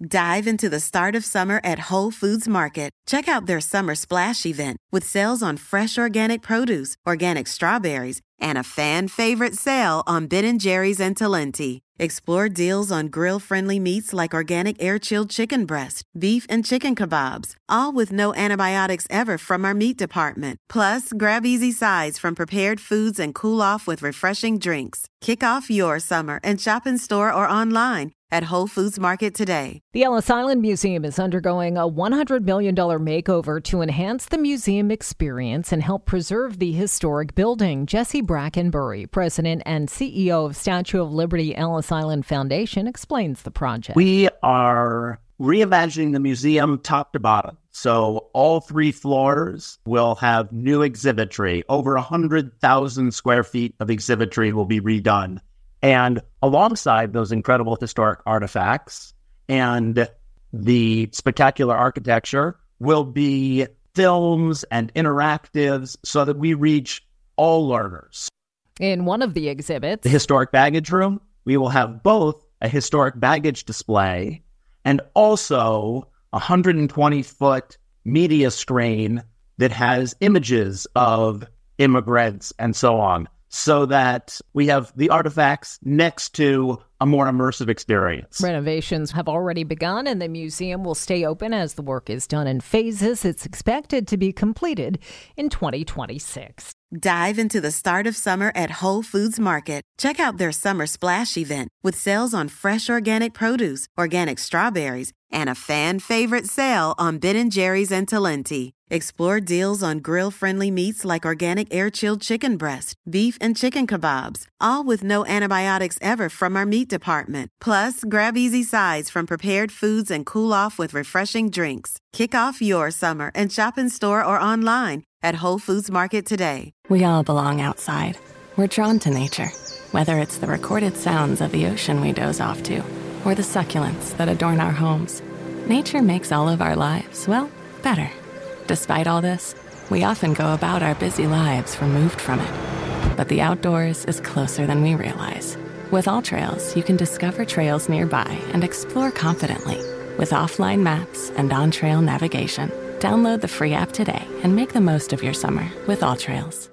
Dive into the start of summer at Whole Foods Market. Check out their Summer Splash event with sales on fresh organic produce, organic strawberries, and a fan-favorite sale on Ben & Jerry's and Talenti. Explore deals on grill-friendly meats like organic air-chilled chicken breast, beef and chicken kebabs, all with no antibiotics ever from our meat department. Plus, grab easy sides from prepared foods and cool off with refreshing drinks. Kick off your summer and shop in store or online at Whole Foods Market today. The Ellis Island Museum is undergoing a $100 million makeover to enhance the museum experience and help preserve the historic building. Jesse Brackenbury, president and CEO of Statue of Liberty Ellis Island Foundation, explains the project. We are reimagining the museum top to bottom. So all 3 floors will have new exhibitry. Over 100,000 square feet of exhibitry will be redone. And alongside those incredible historic artifacts and the spectacular architecture will be films and interactives so that we reach all learners. In one of the exhibits, the historic baggage room, we will have both a historic baggage display and also a 120-foot media screen that has images of immigrants and so on, so that we have the artifacts next to a more immersive experience. Renovations have already begun, and the museum will stay open as the work is done in phases. It's expected to be completed in 2026. Dive into the start of summer at Whole Foods Market. Check out their Summer Splash event with sales on fresh organic produce, organic strawberries, and a fan-favorite sale on Ben & Jerry's and Talenti. Explore deals on grill-friendly meats like organic air-chilled chicken breast, beef and chicken kebabs, all with no antibiotics ever from our meat department. Plus, grab easy sides from prepared foods and cool off with refreshing drinks. Kick off your summer and shop in store or online at Whole Foods Market today. We all belong outside. We're drawn to nature, whether it's the recorded sounds of the ocean we doze off to, or the succulents that adorn our homes. Nature makes all of our lives, well, better. Despite all this, we often go about our busy lives removed from it. But the outdoors is closer than we realize. With AllTrails, you can discover trails nearby and explore confidently with offline maps and on-trail navigation. Download the free app today and make the most of your summer with AllTrails.